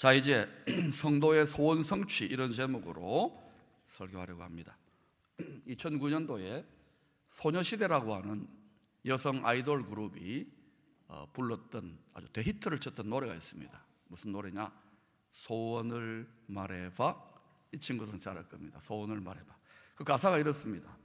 자, 이제 성도의 소원 성취, 이런 제목으로 설교하려고 합니다. 2009년도에 소녀시대라고 하는 여성 아이돌 그룹이 불렀던 아주 대히트를 쳤던 노래가 있습니다. 무슨 노래냐? 소원을 말해봐. 이 친구들은 잘 알 겁니다. 소원을 말해봐. 그 가사가 이렇습니다.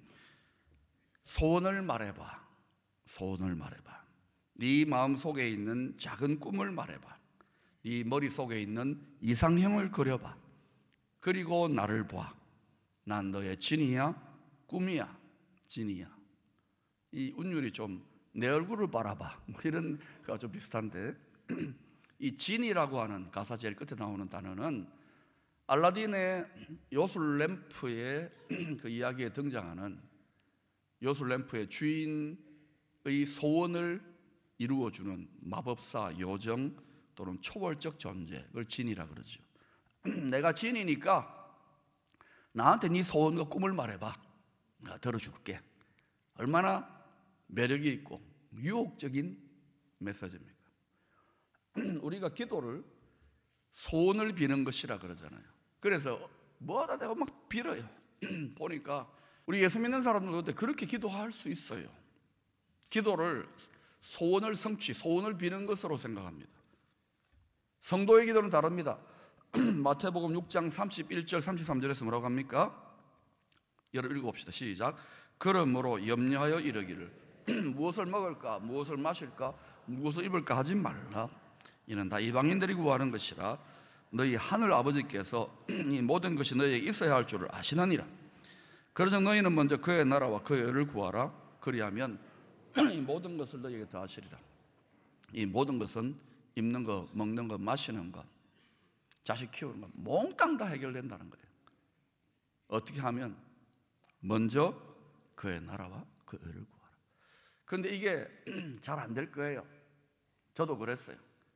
소원을 말해봐. 소원을 말해봐. 네 마음속에 있는 작은 꿈을 말해봐. 네 머릿속에 있는 이상형을 그려봐. 그리고 나를 봐. 난 너의 진이야, 꿈이야, 진이야. 이 운율이 좀 내 얼굴을 바라봐, 뭐 이런 거가 좀 비슷한데, 이 진이라고 하는 가사 제일 끝에 나오는 단어는 알라딘의 요술램프의 그 이야기에 등장하는 요술램프의 주인의 소원을 이루어주는 마법사, 요정 또는 초월적 존재, 그걸 진이라 그러죠. 내가 진이니까 나한테 네 소원과 꿈을 말해봐. 내가 들어줄게. 얼마나 매력이 있고 유혹적인 메시지입니까? 우리가 기도를 소원을 비는 것이라 그러잖아요. 그래서 뭐하다 내가 막 빌어요. 보니까 우리 예수 믿는 사람들도 그렇게 기도할 수 있어요. 기도를 소원을 성취, 소원을 비는 것으로 생각합니다. 성도의 기도는 다릅니다. 마태복음 6장 31절 33절에서 뭐라고 합니까? 여러분 읽어봅시다. 시작. 그러므로 염려하여 이르기를 무엇을 먹을까, 무엇을 마실까, 무엇을 입을까 하지 말라. 이는 다 이방인들이 구하는 것이라. 너희 하늘 아버지께서 이 모든 것이 너희에게 있어야 할 줄을 아시느니라. 그러자 너희는 먼저 그의 나라와 그의 의를 구하라. 그리하면 이 모든 것을 너희에게 더하시리라. 이 모든 것은 입는 것, 먹는 것, 마시는 것, 자식 키우는 것, 몽땅 다 해결된다는 거예요. 어떻게 하면? 먼저 그의 나라와 그의 의를 구하라. 그런데 이게 잘 안 될 거예요. 저도 그랬어요.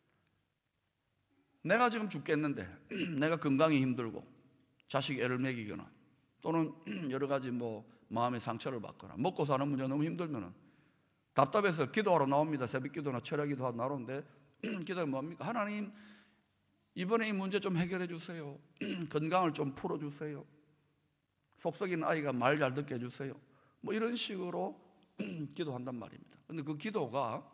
내가 지금 죽겠는데, 내가 건강이 힘들고 자식 애를 먹이거나 또는 여러 가지 마음의 상처를 받거나 먹고 사는 문제가 너무 힘들면 답답해서 기도하러 나옵니다. 새벽 기도나 철야 기도하러 나오는데 기도가 뭡니까? 하나님, 이번에 이 문제 좀 해결해 주세요. 건강을 좀 풀어 주세요. 속썩이는 아이가 말 잘 듣게 해주세요. 이런 식으로 기도한단 말입니다. 그런데 그 기도가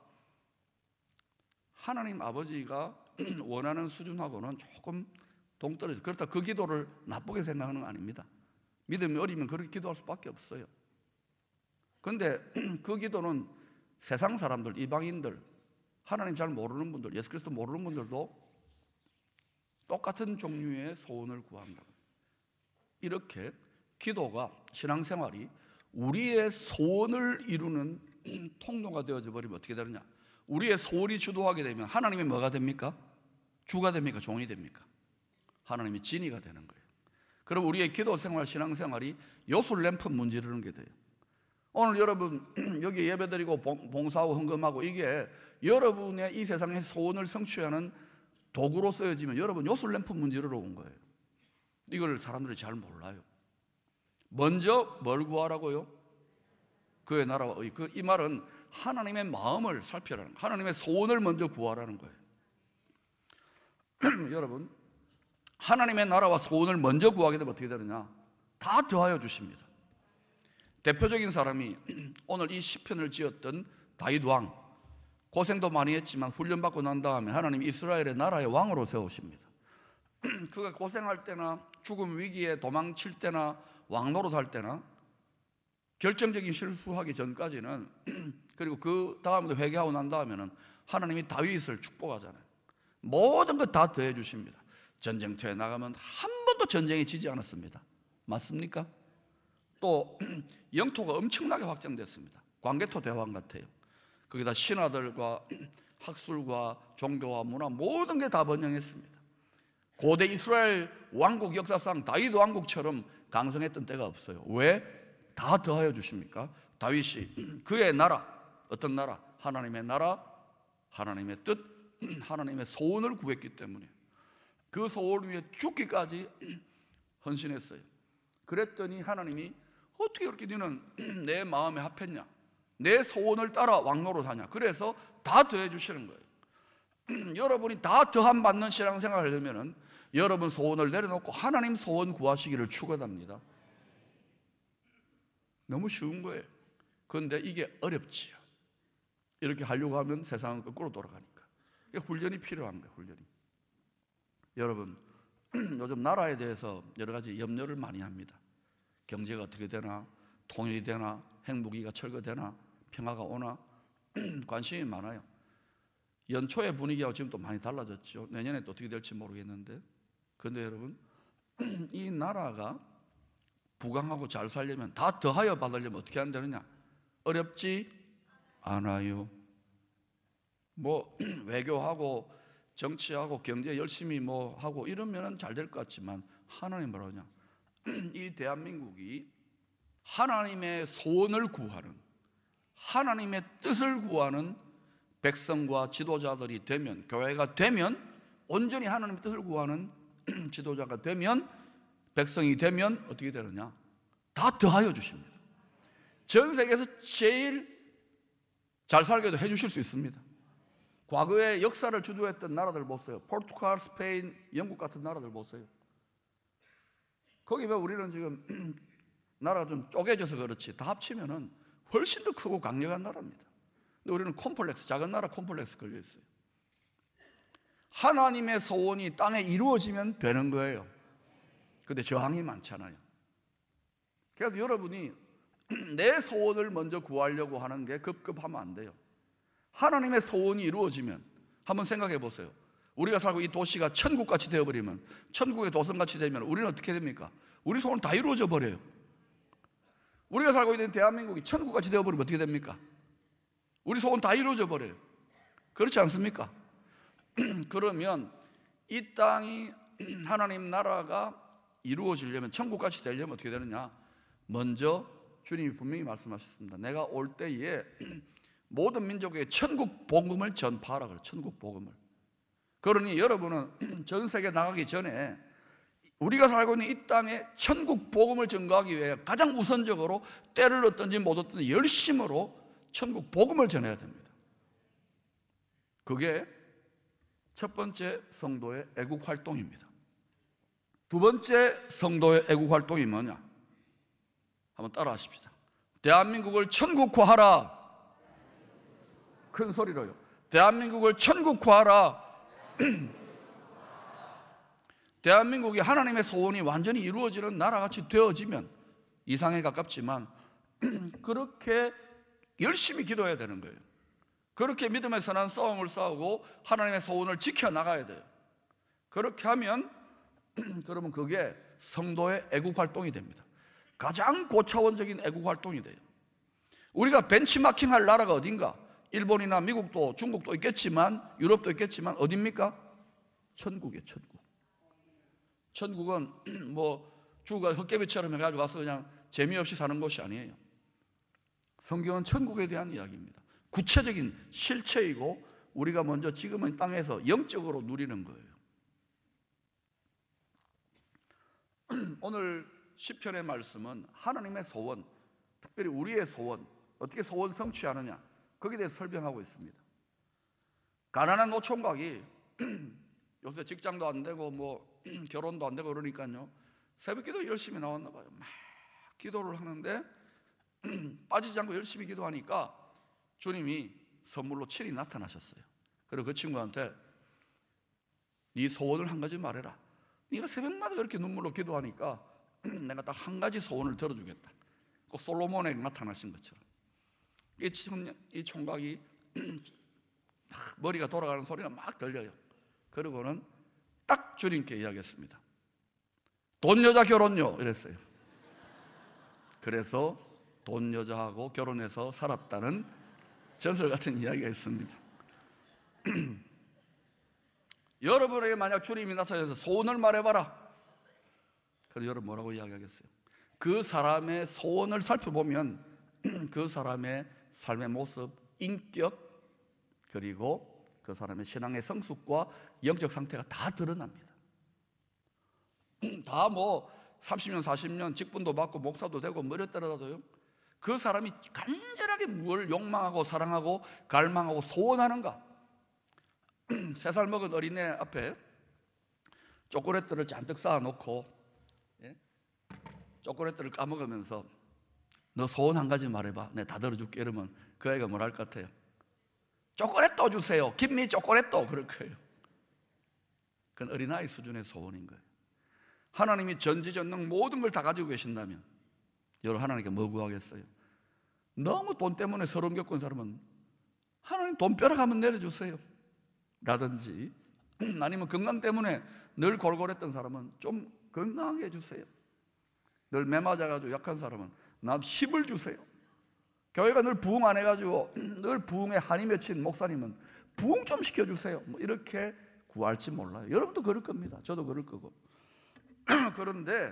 하나님 아버지가 원하는 수준하고는 조금 동떨어져요. 그렇다 그 기도를 나쁘게 생각하는 건 아닙니다. 믿음이 어리면 그렇게 기도할 수밖에 없어요. 그런데 그 기도는 세상 사람들, 이방인들, 하나님 잘 모르는 분들, 예수 그리스도 모르는 분들도 똑같은 종류의 소원을 구한다. 이렇게 기도가, 신앙생활이 우리의 소원을 이루는 통로가 되어져 버리면 어떻게 되느냐? 우리의 소원이 주도하게 되면 하나님이 뭐가 됩니까? 주가 됩니까? 종이 됩니까? 하나님이 진이가 되는 거예요. 그럼 우리의 기도생활, 신앙생활이 요술램프 문지르는 게 돼요. 오늘 여러분 여기 예배드리고 봉사하고 헌금하고 이게 여러분의 이 세상의 소원을 성취하는 도구로 쓰여지면 여러분 요술램프 문지르러 온 거예요. 이걸 사람들이 잘 몰라요. 먼저 뭘 구하라고요? 그의 나라와 의. 이 말은 하나님의 마음을 살피라는 거예요. 하나님의 소원을 먼저 구하라는 거예요. 여러분, 하나님의 나라와 소원을 먼저 구하게 되면 어떻게 되느냐? 다 더하여 주십니다. 대표적인 사람이 오늘 이 시편을 지었던 다윗 왕, 고생도 많이 했지만 훈련받고 난 다음에 하나님 이스라엘의 나라의 왕으로 세우십니다. 그가 고생할 때나 죽음 위기에 도망칠 때나 왕노릇 할 때나 결정적인 실수하기 전까지는 그리고 그 다음에 회개하고 난 다음에는 하나님이 다윗을 축복하잖아요. 모든 것 다 더해 주십니다. 전쟁터에 나가면 한 번도 전쟁에 지지 않았습니다. 맞습니까? 또 영토가 엄청나게 확장됐습니다. 광개토 대왕 같아요. 거기다 신하들과 학술과 종교와 문화 모든 게 다 번영했습니다. 고대 이스라엘 왕국 역사상 다윗 왕국처럼 강성했던 때가 없어요. 왜? 다 더하여 주십니까? 다윗이 그의 나라, 어떤 나라? 하나님의 나라, 하나님의 뜻, 하나님의 소원을 구했기 때문에 그 소원을 위해 죽기까지 헌신했어요. 그랬더니 하나님이 어떻게 그렇게 너는 내 마음에 합했냐? 내 소원을 따라 왕노릇 하냐? 그래서 다 더해 주시는 거예요. 여러분이 다 더함 받는 신앙생활을 하려면 여러분 소원을 내려놓고 하나님 소원 구하시기를 축원합니다. 너무 쉬운 거예요. 그런데 이게 어렵지요. 이렇게 하려고 하면 세상은 거꾸로 돌아가니까. 훈련이 필요한 거예요. 훈련이. 여러분, 요즘 나라에 대해서 여러 가지 염려를 많이 합니다. 경제가 어떻게 되나, 통일이 되나, 핵무기가 철거되나, 평화가 오나 관심이 많아요. 연초의 분위기하고 지금 또 많이 달라졌죠. 내년에 또 어떻게 될지 모르겠는데, 그런데 여러분, 이 나라가 부강하고 잘 살려면, 다 더하여 받으려면 어떻게 하면 되느냐? 어렵지 않아요. 뭐 외교하고 정치하고 경제 열심히 뭐 하고 이러면 잘 될 것 같지만, 하나님 뭐라 하냐? 이 대한민국이 하나님의 소원을 구하는, 하나님의 뜻을 구하는 백성과 지도자들이 되면, 교회가 되면, 온전히 하나님의 뜻을 구하는 지도자가 되면, 백성이 되면 어떻게 되느냐? 다 더하여 주십니다. 전 세계에서 제일 잘 살게도 해주실 수 있습니다. 과거에 역사를 주도했던 나라들 보세요. 포르투갈, 스페인, 영국 같은 나라들 보세요. 거기 왜 우리는 지금 나라가 좀 쪼개져서 그렇지, 다 합치면은 훨씬 더 크고 강력한 나라입니다. 근데 우리는 콤플렉스, 작은 나라 콤플렉스 걸려 있어요. 하나님의 소원이 땅에 이루어지면 되는 거예요. 근데 저항이 많잖아요. 그래서 여러분이 내 소원을 먼저 구하려고 하는 게 급급하면 안 돼요. 하나님의 소원이 이루어지면, 한번 생각해 보세요. 우리가 살고 이 도시가 천국같이 되어버리면, 천국의 도성같이 되면 우리는 어떻게 됩니까? 우리 소원 다 이루어져 버려요. 우리가 살고 있는 대한민국이 천국같이 되어버리면 어떻게 됩니까? 우리 소원 다 이루어져 버려요. 그렇지 않습니까? 그러면 이 땅이, 하나님 나라가 이루어지려면, 천국같이 되려면 어떻게 되느냐? 먼저 주님이 분명히 말씀하셨습니다. 내가 올 때에 모든 민족에게 천국 복음을 전파하라 그래요. 천국 복음을. 그러니 여러분은 전 세계 나가기 전에 우리가 살고 있는 이 땅에 천국 복음을 전가하기 위해 가장 우선적으로 때를 얻든지 못 얻든지 열심으로 천국 복음을 전해야 됩니다. 그게 첫 번째 성도의 애국 활동입니다. 두 번째 성도의 애국 활동이 뭐냐? 한번 따라 하십시다. 대한민국을 천국화하라. 큰 소리로요. 대한민국을 천국화하라. 대한민국이 하나님의 소원이 완전히 이루어지는 나라같이 되어지면, 이상에 가깝지만 그렇게 열심히 기도해야 되는 거예요. 그렇게 믿음의 선한 싸움을 싸우고 하나님의 소원을 지켜나가야 돼요. 그렇게 하면 그러면 그게 성도의 애국활동이 됩니다. 가장 고차원적인 애국활동이 돼요. 우리가 벤치마킹할 나라가 어딘가? 일본이나 미국도 중국도 있겠지만, 유럽도 있겠지만 어딥니까? 천국이에요. 천국. 천국은 뭐 주가 헛개비처럼 해가지고 와서 그냥 재미없이 사는 곳이 아니에요. 성경은 천국에 대한 이야기입니다. 구체적인 실체이고, 우리가 먼저 지금은 땅에서 영적으로 누리는 거예요. 오늘 시편의 말씀은 하나님의 소원, 특별히 우리의 소원, 어떻게 소원 성취하느냐, 거기에 대해서 설명하고 있습니다. 가난한 노총각이 요새 직장도 안 되고 뭐 결혼도 안 되고 그러니까요, 새벽기도 열심히 나왔나 봐요. 막 기도를 하는데 빠지지 않고 열심히 기도하니까 주님이 선물로 친히 나타나셨어요. 그리고 그 친구한테 네 소원을 한 가지 말해라. 네가 새벽마다 그렇게 눈물로 기도하니까 내가 딱 한 가지 소원을 들어주겠다. 꼭 솔로몬에게 나타나신 것처럼. 이 총각이 머리가 돌아가는 소리가 막 들려요. 그리고는 딱 주님께 이야기했습니다. 돈 여자 결혼요 이랬어요. 그래서 돈 여자하고 결혼해서 살았다는 전설 같은 이야기가 있습니다. 여러분에게 만약 주님이 나타나서 소원을 말해봐라. 그럼 여러분 뭐라고 이야기하겠어요? 그 사람의 소원을 살펴보면 그 사람의 삶의 모습, 인격, 그리고 그 사람의 신앙의 성숙과 영적 상태가 다 드러납니다. 다 뭐 30년, 40년 직분도 받고 목사도 되고 뭐 이랬더라도요, 그 사람이 간절하게 무엇을 욕망하고 사랑하고 갈망하고 소원하는가, 3살 먹은 어린애 앞에 초콜릿들을 잔뜩 쌓아놓고 초콜릿들을 까먹으면서 너 소원 한 가지 말해봐, 내가 다 들어줄게. 이러면 그 아이가 뭘 할 것 같아요? 초콜릿 또 주세요. 김미 초콜릿 또, 그럴 거예요. 그건 어린아이 수준의 소원인 거예요. 하나님이 전지전능 모든 걸 다 가지고 계신다면 여러분, 하나님께 뭐 구하겠어요? 너무 돈 때문에 서러움 겪은 사람은 하나님 돈벼락 한번 내려주세요 라든지, 아니면 건강 때문에 늘 골골했던 사람은 좀 건강하게 해주세요. 늘 매 맞아가지고 약한 사람은 나 힘을 주세요. 교회가 늘 부흥 안 해가지고 늘 부흥에 한이 맺힌 목사님은 부흥 좀 시켜주세요. 뭐 이렇게 구할지 몰라요. 여러분도 그럴 겁니다. 저도 그럴 거고. 그런데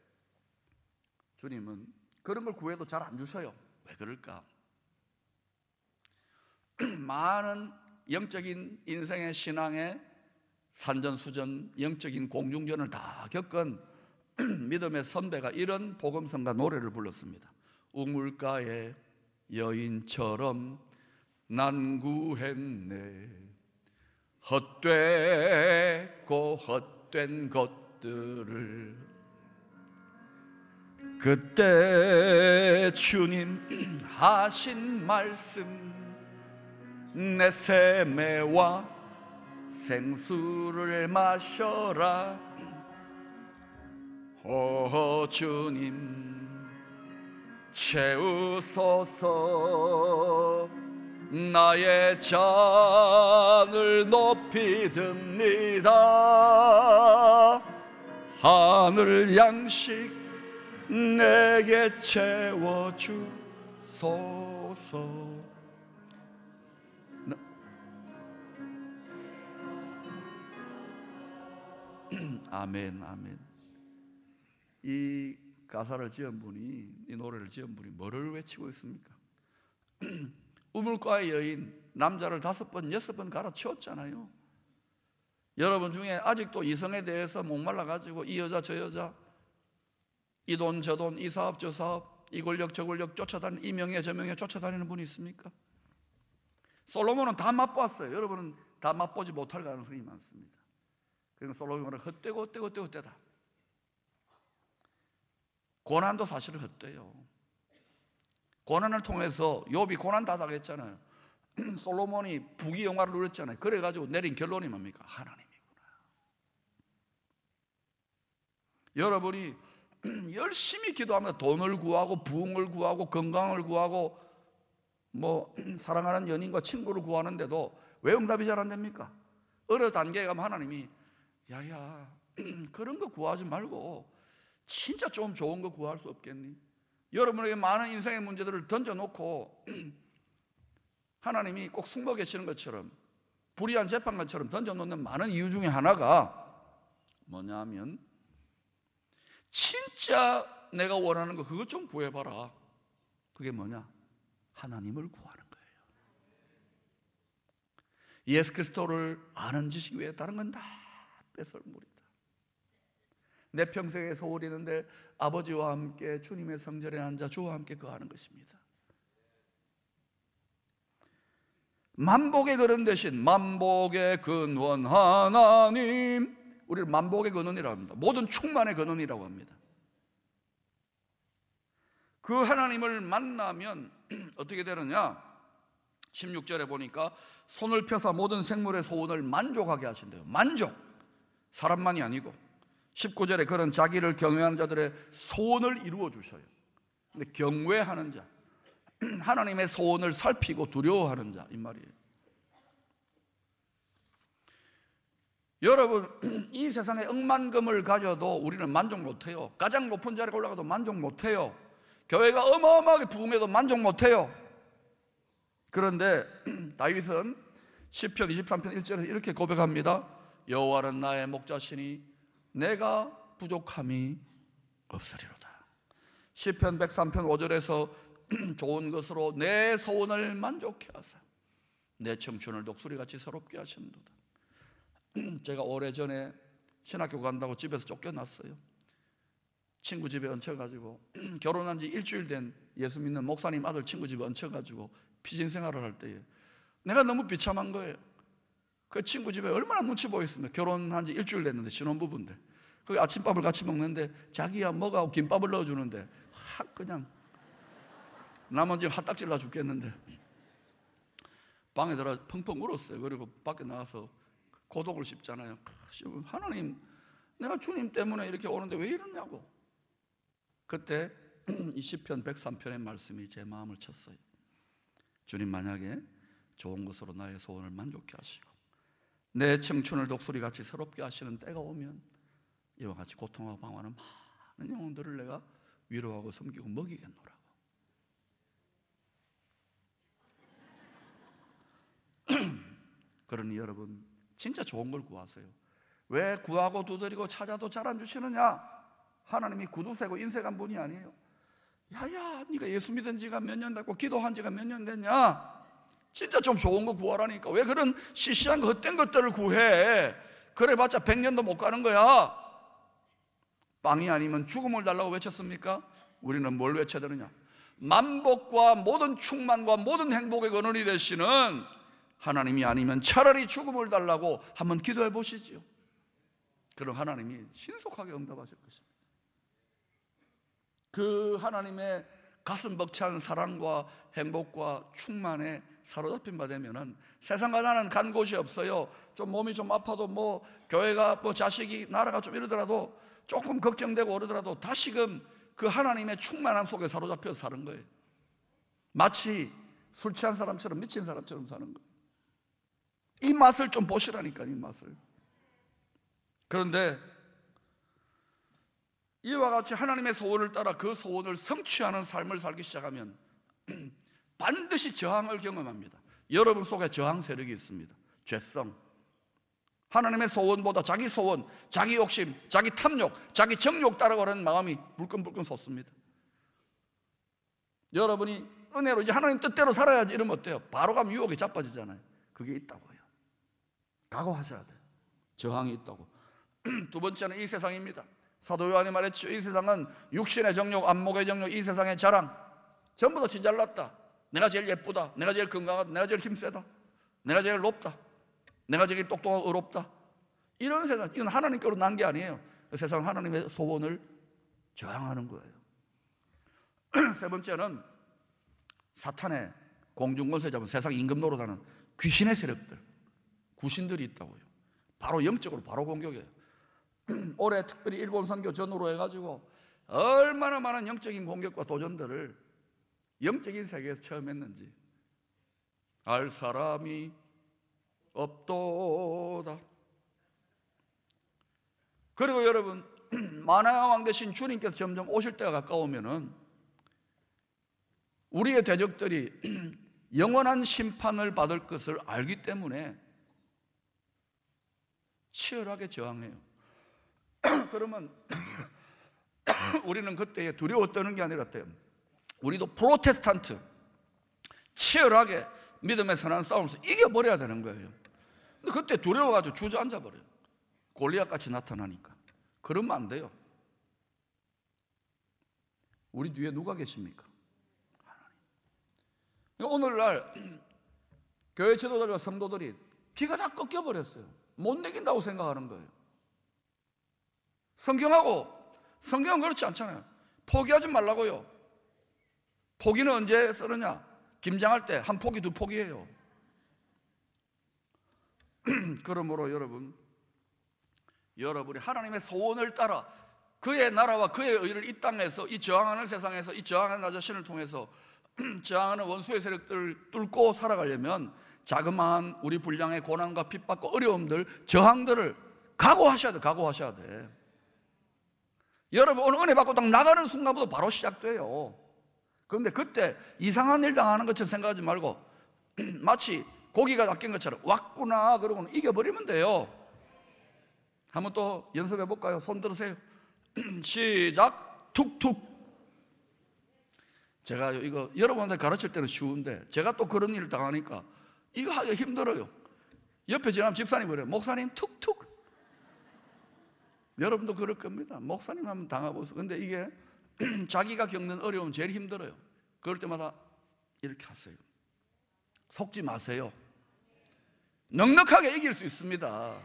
주님은 그런 걸 구해도 잘 안 주셔요. 왜 그럴까? 많은 영적인 인생의 신앙의 산전수전, 영적인 공중전을 다 겪은 믿음의 선배가 이런 복음성가 노래를 불렀습니다. 우물가의 여인처럼 난 구했네. 헛되고 헛된 것들을 그때 주님 하신 말씀, 내 세매와 생수를 마셔라. 오 주님 채우소서. 나의 잔을 높이 듭니다. 하늘 양식 내게 채워주소서. 아멘, 아멘. 이 가사를 지은 분이, 이 노래를 지은 분이 뭐를 외치고 있습니까? 우물가의 여인, 남자를 5번, 6번 갈아치웠잖아요. 여러분 중에 아직도 이성에 대해서 목말라가지고 이 여자 저 여자, 이 돈 저 돈, 이 사업 저 사업, 이 권력 저 권력 쫓아다니는, 이 명예 저 명예 쫓아다니는 분이 있습니까? 솔로몬은 다 맛보았어요. 여러분은 다 맛보지 못할 가능성이 많습니다. 그러니까 솔로몬은 헛되고 헛되고 헛되고 헛되다. 고난도 사실은 헛돼요. 고난을 통해서 욥이 고난 다 당했잖아요. 솔로몬이 부귀영화를 누렸잖아요. 그래가지고 내린 결론이 뭡니까? 하나님이구나. 여러분이 열심히 기도하면서 돈을 구하고 부흥을 구하고 건강을 구하고 뭐 사랑하는 연인과 친구를 구하는데도 왜 응답이 잘 안 됩니까? 어느 단계에 가면 하나님이 야야 그런 거 구하지 말고 진짜 좀 좋은 거 구할 수 없겠니? 여러분에게 많은 인생의 문제들을 던져놓고 하나님이 꼭 숨어 계시는 것처럼, 불의한 재판관처럼 던져놓는 많은 이유 중에 하나가 뭐냐면, 진짜 내가 원하는 거 그것 좀 구해봐라. 그게 뭐냐? 하나님을 구하는 거예요. 예수 그리스도를 아는 지식 외에 다른 건 다 뺏을물이다. 내 평생에 소홀히 있는데 아버지와 함께 주님의 성전에 앉아 주와 함께 거하는 것입니다. 만복의 근원 대신 만복의 근원 하나님, 우리를 만복의 근원이라고 합니다. 모든 충만의 근원이라고 합니다. 그 하나님을 만나면 어떻게 되느냐? 16절에 보니까 손을 펴사 모든 생물의 소원을 만족하게 하신대요. 만족, 사람만이 아니고. 19절에 그런 자기를 경외하는 자들의 소원을 이루어 주셔요. 근데 경외하는 자, 하나님의 소원을 살피고 두려워하는 자, 이 말이에요. 여러분, 이 세상에 억만금을 가져도 우리는 만족 못해요. 가장 높은 자리에 올라가도 만족 못해요. 교회가 어마어마하게 부흥해도 만족 못해요. 그런데 다윗은 시편 23편 1절에서 이렇게 고백합니다. 여호와는 나의 목자시니 내가 부족함이 없으리로다. 시편 103편 5절에서 좋은 것으로 내 소원을 만족해 하사 내 청춘을 독수리같이 새롭게 하신도다. 제가 오래전에 신학교 간다고 집에서 쫓겨났어요. 친구 집에 얹혀가지고 결혼한 지 일주일 된 예수 믿는 목사님 아들 친구 집에 얹혀가지고 피신 생활을 할 때에 내가 너무 비참한 거예요. 그 친구 집에 얼마나 눈치 보였으면, 결혼한 지 일주일 됐는데 신혼부부인데 그 아침밥을 같이 먹는데 자기야 뭐가 김밥을 넣어주는데 확 그냥 나만 지금 핫딱질 나 죽겠는데 방에 들어가 펑펑 울었어요. 그리고 밖에 나가서 고독을 씹잖아요. 하나님, 내가 주님 때문에 이렇게 오는데 왜 이러냐고. 그때 이 시편 103편의 말씀이 제 마음을 쳤어요. 주님, 만약에 좋은 것으로 나의 소원을 만족케 하시고 내 청춘을 독수리같이 새롭게 하시는 때가 오면 이와 같이 고통하고 방황하는 많은 영혼들을 내가 위로하고 섬기고 먹이겠노라고. 그러니 여러분, 진짜 좋은 걸 구하세요. 왜 구하고 두드리고 찾아도 잘 안 주시느냐? 하나님이 구두쇠고 인색한 분이 아니에요. 야야, 네가 예수 믿은 지가 몇 년 됐고 기도한 지가 몇 년 됐냐? 진짜 좀 좋은 거 구하라니까. 왜 그런 시시한 거 헛된 것들을 구해? 그래봤자 100년도 못 가는 거야. 빵이 아니면 죽음을 달라고 외쳤습니까? 우리는 뭘 외쳐야 되느냐? 만복과 모든 충만과 모든 행복의 근원이 되시는 하나님이 아니면 차라리 죽음을 달라고 한번 기도해 보시지요. 그럼 하나님이 신속하게 응답하실 것입니다. 그 하나님의 가슴 벅찬 사랑과 행복과 충만에 사로잡힌 바 되면은 세상과 나는 간 곳이 없어요. 좀 몸이 좀 아파도 뭐 교회가 뭐 자식이 나라가 좀 이러더라도 조금 걱정되고 그러더라도 다시금 그 하나님의 충만함 속에 사로잡혀서 사는 거예요. 마치 술 취한 사람처럼, 미친 사람처럼 사는 거예요. 이 맛을 좀 보시라니까, 이 맛을. 그런데 이와 같이 하나님의 소원을 따라 그 소원을 성취하는 삶을 살기 시작하면 반드시 저항을 경험합니다. 여러분 속에 저항 세력이 있습니다. 죄성. 하나님의 소원보다 자기 소원, 자기 욕심, 자기 탐욕, 자기 정욕 따라가는 마음이 불끈불끈 솟습니다. 여러분이 은혜로 이제 하나님 뜻대로 살아야지 이러면 어때요? 바로 가면 유혹이 자빠지잖아요. 그게 있다고요. 각오하셔야 돼요. 저항이 있다고. 두 번째는 이 세상입니다. 사도 요한이 말했죠. 이 세상은 육신의 정욕, 안목의 정욕, 이 세상의 자랑, 전부 다 지 잘났다, 내가 제일 예쁘다, 내가 제일 건강하다, 내가 제일 힘세다, 내가 제일 높다, 내가 제일 똑똑하고 의롭다, 이런 세상. 이건 하나님께로 난 게 아니에요. 그 세상은 하나님의 소원을 저항하는 거예요. 세 번째는 사탄의 공중권세 잡은 세상 임금 노릇하는 귀신의 세력들, 구신들이 있다고요. 바로 영적으로 바로 공격해요. 올해 특별히 일본 선교 전후로 해가지고 얼마나 많은 영적인 공격과 도전들을 영적인 세계에서 체험했는지 알 사람이 없도다. 그리고 여러분, 만왕의 왕 되신 주님께서 점점 오실 때가 가까우면은 우리의 대적들이 영원한 심판을 받을 것을 알기 때문에 치열하게 저항해요. 그러면 우리는 그때 두려워 떠는 게 아니라 우리도 프로테스탄트 치열하게 믿음의 선한 싸움에서 이겨버려야 되는 거예요. 근데 그때 두려워가지고 주저앉아 버려요. 골리앗같이 나타나니까. 그러면 안 돼요. 우리 뒤에 누가 계십니까? 하나님. 오늘날 교회 지도자와 성도들이 기가 다 꺾여버렸어요. 못 이긴다고 생각하는 거예요. 성경은 그렇지 않잖아요. 포기하지 말라고요. 포기는 언제 쓰느냐? 김장할 때 한 포기 두 포기예요. 그러므로 여러분이 하나님의 소원을 따라 그의 나라와 그의 의를 이 땅에서, 이 저항하는 세상에서, 이 저항하는 나 자신을 통해서 저항하는 원수의 세력들을 뚫고 살아가려면 자그마한 우리 분량의 고난과 핍박과 어려움들, 저항들을 각오하셔야 돼. 여러분, 오늘 은혜 받고 딱 나가는 순간부터 바로 시작돼요. 그런데 그때 이상한 일 당하는 것처럼 생각하지 말고 마치 고기가 낚인 것처럼 왔구나 그러고는 이겨버리면 돼요. 한번 또 연습해 볼까요? 손 들으세요. 시작. 툭툭. 제가 이거 여러분한테 가르칠 때는 쉬운데 제가 또 그런 일을 당하니까 이거 하기가 힘들어요. 옆에 지나면 집사님 그래요. 목사님 툭툭. 여러분도 그럴 겁니다. 목사님 한번 당해보세요. 근데 이게 자기가 겪는 어려움 제일 힘들어요. 그럴 때마다 이렇게 하세요. 속지 마세요. 넉넉하게 이길 수 있습니다.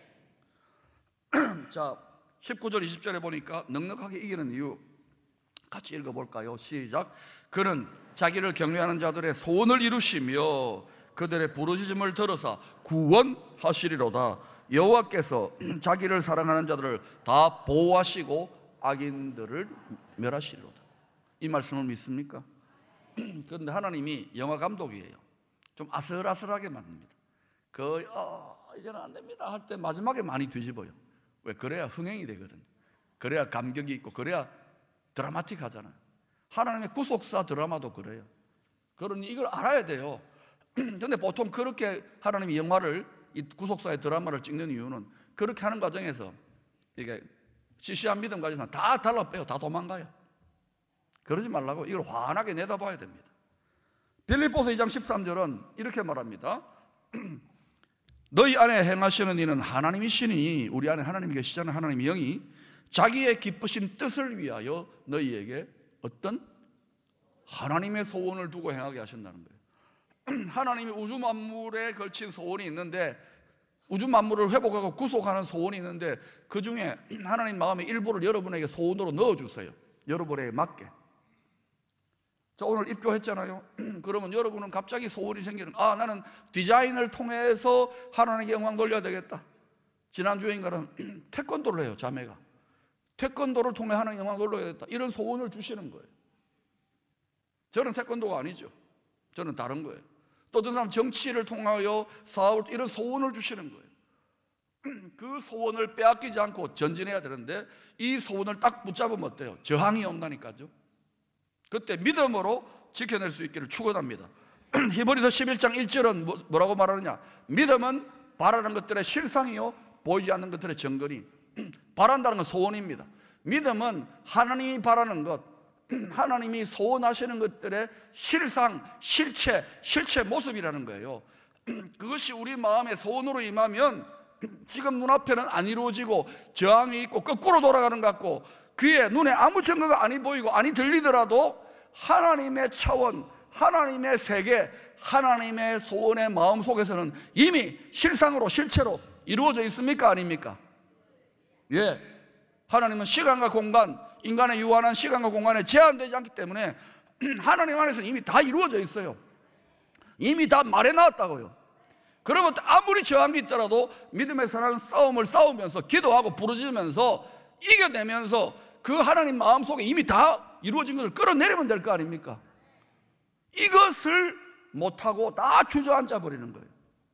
자, 19절 20절에 보니까 넉넉하게 이기는 이유 같이 읽어볼까요? 시작. 그는 자기를 경외하는 자들의 소원을 이루시며 그들의 부르짖음을 들어서 구원하시리로다. 여호와께서 자기를 사랑하는 자들을 다 보호하시고 악인들을 멸하시리로다. 이 말씀을 믿습니까? 그런데 하나님이 영화 감독이에요. 좀 아슬아슬하게 만듭니다. 거의 이제는 안 됩니다 할 때 마지막에 많이 뒤집어요. 왜? 그래야 흥행이 되거든. 그래야 감격이 있고 그래야 드라마틱하잖아요. 하나님의 구속사 드라마도 그래요. 그러니 이걸 알아야 돼요. 그런데 보통 그렇게 하나님이 영화를, 이 구속사의 드라마를 찍는 이유는 그렇게 하는 과정에서 이게 시시한 믿음 가진 사람 다 달라 빼요. 다 도망가요. 그러지 말라고 이걸 환하게 내다봐야 됩니다. 빌립보서 2장 13절은 이렇게 말합니다. 너희 안에 행하시는 이는 하나님이시니, 우리 안에 하나님이 계시잖아요. 하나님의 영이 자기의 기쁘신 뜻을 위하여 너희에게 어떤 하나님의 소원을 두고 행하게 하신다는 거예요. 하나님이 우주 만물에 걸친 소원이 있는데, 우주 만물을 회복하고 구속하는 소원이 있는데, 그 중에 하나님 마음의 일부를 여러분에게 소원으로 넣어주세요. 여러분에게 맞게. 자, 오늘 입교했잖아요. 그러면 여러분은 갑자기 소원이 생기는, 나는 디자인을 통해서 하나님께 영광 돌려야 되겠다. 지난주에인가는 태권도를 해요. 자매가 태권도를 통해 하나님 영광 돌려야겠다, 이런 소원을 주시는 거예요. 저는 태권도가 아니죠. 저는 다른 거예요. 또 어떤 사람 정치를 통하여 사업을, 이런 소원을 주시는 거예요. 그 소원을 빼앗기지 않고 전진해야 되는데, 이 소원을 딱 붙잡으면 어때요? 저항이 온다니까요. 그때 믿음으로 지켜낼 수 있기를 축원합니다. 히브리서 11장 1절은 뭐라고 말하느냐? 믿음은 바라는 것들의 실상이요 보이지 않는 것들의 증거니. 바란다는 건 소원입니다. 믿음은 하나님이 바라는 것, 하나님이 소원하시는 것들의 실상, 실체 모습이라는 거예요. 그것이 우리 마음의 소원으로 임하면 지금 눈앞에는 안 이루어지고 저항이 있고 거꾸로 돌아가는 것 같고, 그의 눈에 아무 증거가 아니 보이고 아니 들리더라도 하나님의 차원, 하나님의 세계, 하나님의 소원의 마음 속에서는 이미 실상으로, 실체로 이루어져 있습니까? 아닙니까? 예. 하나님은 시간과 공간, 인간의 유한한 시간과 공간에 제한되지 않기 때문에 하나님 안에서는 이미 다 이루어져 있어요. 이미 다 말해놨다고요. 그러면 아무리 저항이 있더라도 믿음의 선한 싸움을 싸우면서 기도하고 부르짖으면서 이겨내면서 그 하나님 마음속에 이미 다 이루어진 것을 끌어내리면 될 거 아닙니까? 이것을 못하고 다 주저앉아 버리는 거예요.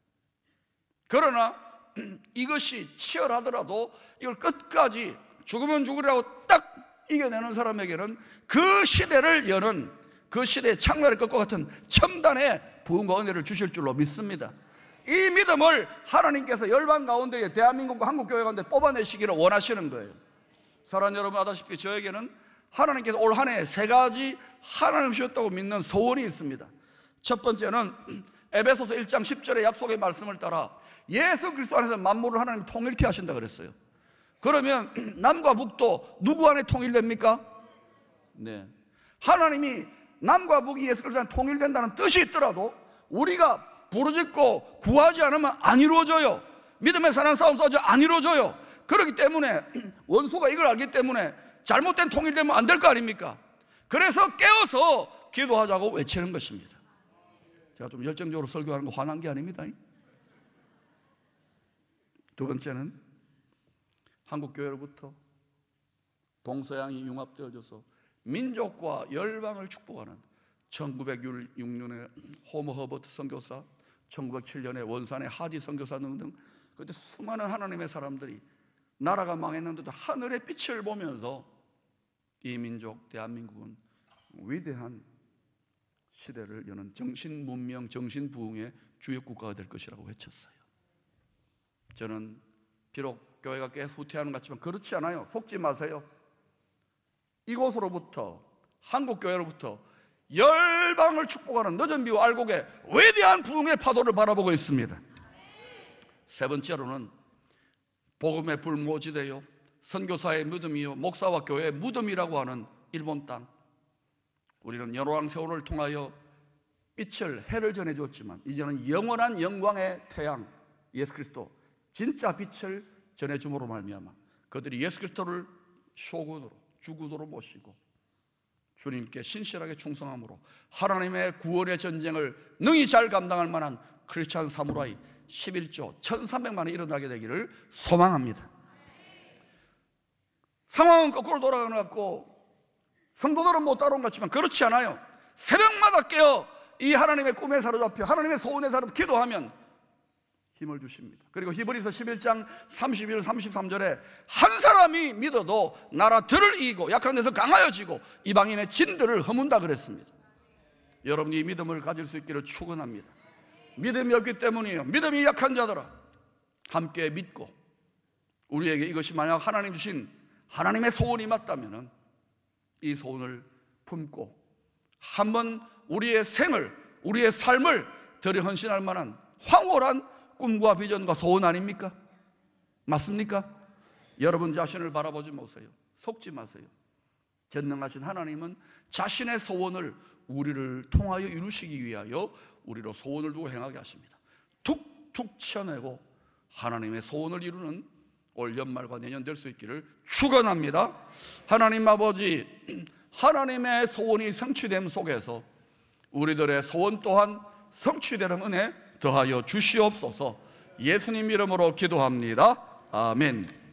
그러나 이것이 치열하더라도 이걸 끝까지 죽으면 죽으라고 딱 이겨내는 사람에게는 그 시대를 여는, 그 시대의 창날의 것과 같은 첨단의 부흥과 은혜를 주실 줄로 믿습니다. 이 믿음을 하나님께서 열방 가운데, 대한민국과 한국교회 가운데 뽑아내시기를 원하시는 거예요. 사랑하는 여러분, 아다시피 저에게는 하나님께서 올 한 해 3가지 하나님 주셨다고 믿는 소원이 있습니다. 첫 번째는 에베소서 1장 10절의 약속의 말씀을 따라 예수 그리스도 안에서 만물을 하나님 통일케 하신다 그랬어요. 그러면 남과 북도 누구 안에 통일됩니까? 네. 하나님이 남과 북이 예수 그리스도 안에 통일된다는 뜻이 있더라도 우리가 부르짖고 구하지 않으면 안 이루어져요. 믿음의 사는 싸움 싸우지 안 이루어져요. 그렇기 때문에 원수가 이걸 알기 때문에 잘못된 통일되면 안 될 거 아닙니까? 그래서 깨어서 기도하자고 외치는 것입니다. 제가 좀 열정적으로 설교하는 거 화난 게 아닙니다. 두 번째는 한국교회로부터 동서양이 융합되어져서 민족과 열방을 축복하는 1906년에 호머 허버트 선교사, 1907년에 원산의 하디 선교사 등등 그때 수많은 하나님의 사람들이 나라가 망했는데도 하늘의 빛을 보면서 이 민족 대한민국은 위대한 시대를 여는 정신문명, 정신부흥의 주역국가가 될 것이라고 외쳤어요. 저는 비록 교회가 꽤 후퇴하는 것 같지만 그렇지 않아요. 속지 마세요. 이곳으로부터, 한국교회로부터 열방을 축복하는 늦은 비와 알곡의 위대한 부흥의 파도를 바라보고 있습니다. 세 번째로는 복음의 불모지대요, 선교사의 무덤이요, 목사와 교회의 무덤이라고 하는 일본 땅. 우리는 여러왕 세월을 통하여 빛을, 해를 전해주었지만 이제는 영원한 영광의 태양 예수 그리스도, 진짜 빛을 전해줌으로 말미암아 그들이 예수 그리스도를 쇼군으로, 주구도로 모시고 주님께 신실하게 충성함으로 하나님의 구원의 전쟁을 능히 잘 감당할 만한 크리스찬 사무라이 11조 1300만이 일어나게 되기를 소망합니다. 상황은 거꾸로 돌아가고 성도들은 못 따라온 것 같지만 그렇지 않아요. 새벽마다 깨어 이 하나님의 꿈에 사로잡혀 하나님의 소원에 사로잡혀 기도하면 힘을 주십니다. 그리고 히브리서 11장 31, 33절에 한 사람이 믿어도 나라 들을 이기고 약한 데서 강하여지고 이방인의 진들을 허문다 그랬습니다. 여러분이 이 믿음을 가질 수 있기를 축원합니다. 믿음이 없기 때문이에요. 믿음이 약한 자들아 함께 믿고 우리에게 이것이 만약 하나님 주신 하나님의 소원이 맞다면 이 소원을 품고 한번 우리의 생을, 우리의 삶을 들여 헌신할 만한 황홀한 꿈과 비전과 소원 아닙니까? 맞습니까? 여러분 자신을 바라보지 마세요. 속지 마세요. 전능하신 하나님은 자신의 소원을 우리를 통하여 이루시기 위하여 우리로 소원을 두고 행하게 하십니다. 툭툭 치어내고 하나님의 소원을 이루는 올 연말과 내년 될 수 있기를 축원합니다. 하나님 아버지, 하나님의 소원이 성취됨 속에서 우리들의 소원 또한 성취되는 은혜 더하여 주시옵소서. 예수님 이름으로 기도합니다. 아멘.